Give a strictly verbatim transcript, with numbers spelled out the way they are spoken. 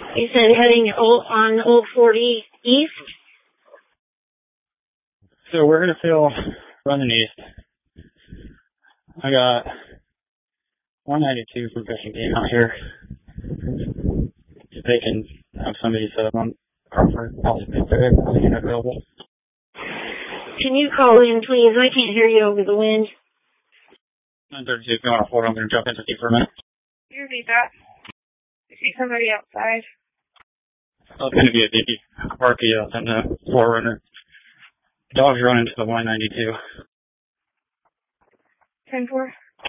You said heading old, on Old forty East? So we're going to feel running east. I got one ninety-two from Fishing Game out here. They can have somebody set up on Crawford, possibly if they're available. Can you call in, please? I can't hear you over the wind. nine thirty-two, if you want to hold, I'm going to jump into you for a minute. You repeat that? I see somebody outside. Oh, it's going to be a D P Parkia and a Forerunner. Dogs running to the one ninety-two. ten four.